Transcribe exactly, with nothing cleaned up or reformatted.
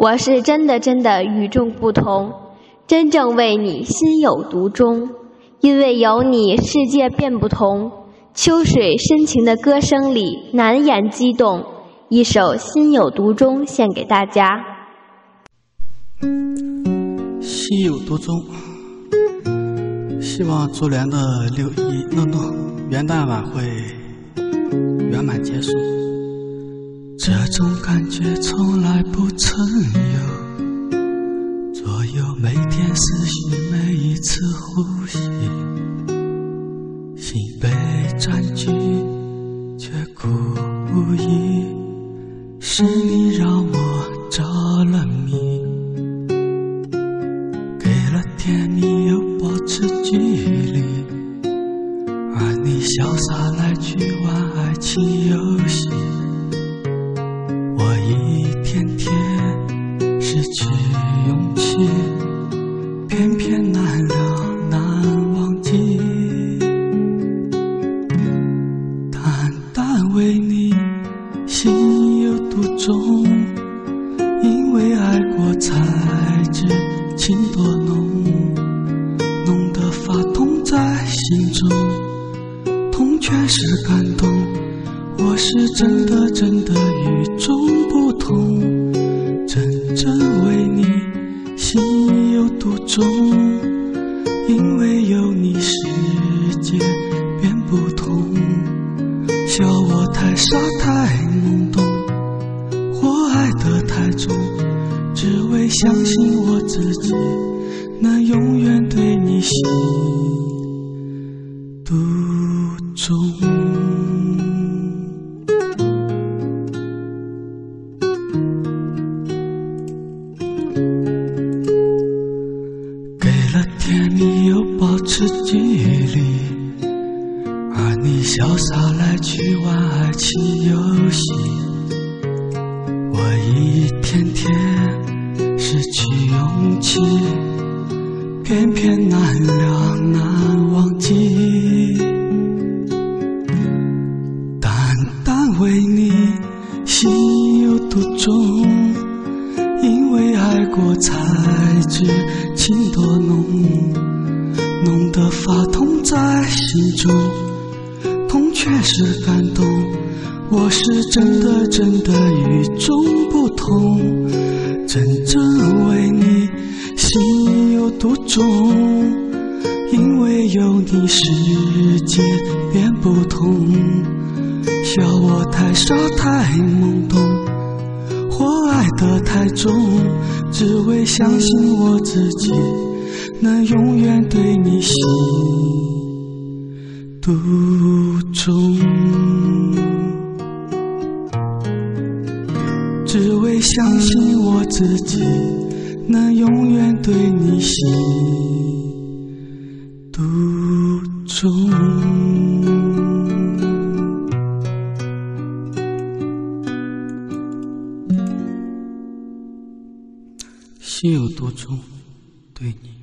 我是真的真的与众不同，真正为你心有独钟。因为有你，世界变不同。秋水深情的歌声里，难掩激动。一首心有独钟献给大家。 心有独钟，希望昨年的六一 no no 元旦晚会圆满结束。这种感觉从来不曾有，左右每天思绪，每一次呼吸，心被占据却故意，是你让我着了迷，给了甜蜜又保持距离，而你潇洒来去玩爱情游戏，我一天天失去勇气，偏偏难了难忘记，淡淡为你心有独钟，因为爱过才知情多浓，浓得发痛在心中，痛却是感动，我是真的真的与众不同，真正为你心有独钟，因为有你世界变不同，笑我太傻太懵懂，我爱得太重，只为相信我自己能永远对你心独钟。给了甜蜜又保持距离，而你潇洒来去玩爱情游戏，我一天天失去勇气，偏偏难了难忘记，淡淡为你心有独钟，因为爱过才知情多浓，浓得发痛在心中，痛却是感动，我是真的真的与众不同，真正为你心有独钟，因为有你世界变不同，笑我太傻太懵懂，我爱得太重，只为相信我自己能永远对你心独钟，只为相信我自己能永远对你心独钟。心有独钟，对你